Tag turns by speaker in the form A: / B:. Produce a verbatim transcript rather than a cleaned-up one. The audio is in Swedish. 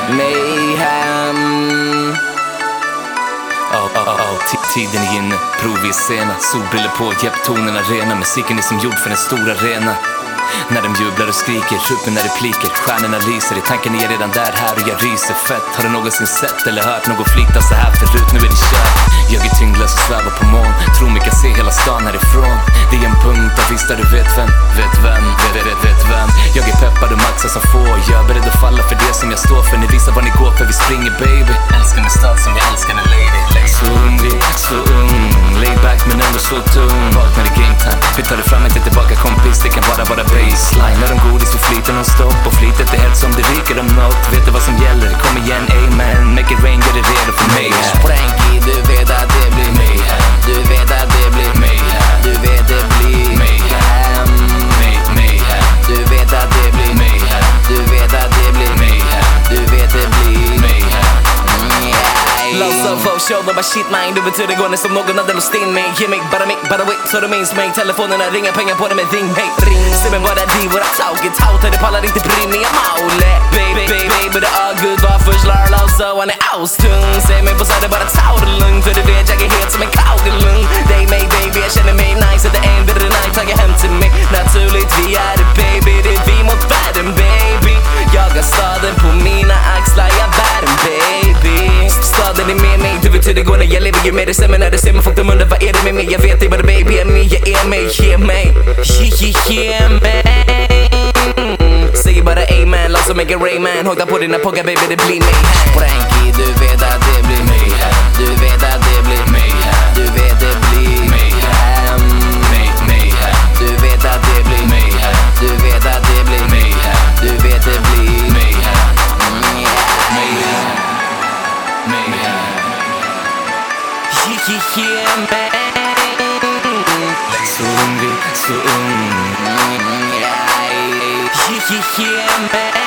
A: Mayhem. Oh, oh, oh. Tiden är inne, prov i scena. Solbriller på, hjälp tonerna rena. Musiken är som gjord för en stor arena. När de jublar och skriker, truppen är repliker. Stjärnorna lyser, i tanken är jag redan där, här och jag ryser fett. Har du någonsin sett eller hört någon flyta så här förut? Nu är det kört. Jag är tyngdlös och svävar på moln. Tror mig kan se hela stan härifrån. Det är en punkt av visst där du vet vem. Vet vem, vet, vet, vet vem. Jag är peppad och maxad som få. Jag är beredd att falla för det som jag står för. Ni visar vad ni går för, vi springer baby. Älskar min stad som jag älskar en lady. Så hungrig, så ung. Laid back men ändå så tung. Vaknar i game time, vi tar det fram, inte tillbaka kompis. Det kan bara vara baseline. När de godis vi flyter någon stopp. Och flitet är helt som det ryker om något. Vet du vad som gäller? Kom igen, amen. Make it rain, gör det redo för mig.
B: Sprängi, du vet att det blir mayhem. Du vet att det blir mayhem. Du vet det blir mayhem. Mayhem. Du vet att det blir mayhem. Du vet att det blir mayhem. Du vet det blir mayhem.
A: Lost of hope, show them my shit mind. Du betyder gående som någon hade låst in mig. Ge mig bara mig, bara wait, så du minns mig. Telefonerna ringer, pengar på det med ring, hey, ring. Se mig bara di, våra tauget, hautar, det pallar inte brinna i maule. Baby, baby, baby, det är good, var först lördag så han är austung. Se mig på så det bara ta det lugnt. För du vet jag är helt som en kaugelung. Dig, mig, baby, jag känner mig nice. Det är en bättre night, tagga hem till mig. Naturligt, vi är det baby, det är vi mot världen baby. Jag har staden på mina axlar, jag bär den baby. Staden är med mig, du vet hur det går när jag lever ju med det. Stämmer när du ser mig, folk de undrar vad är det med mig. Jag vet det bara baby, jag är mig, jag är mig, ge mig. Ge mig. Säger bara amen, låt som make it rain man. Hojta på dina poggar baby, det blir mig.
B: Sprängi, du vet att det blir mayhem. Du vet att det blir mayhem. Du vet det blir mayhem. Mayhem. Du vet att det blir mayhem. Du vet att det blir mayhem. Du vet det blir mayhem. Mayhem. Mayhem.
A: Yeah, man. Så hungrig, så ung. Yeah, yeah, man.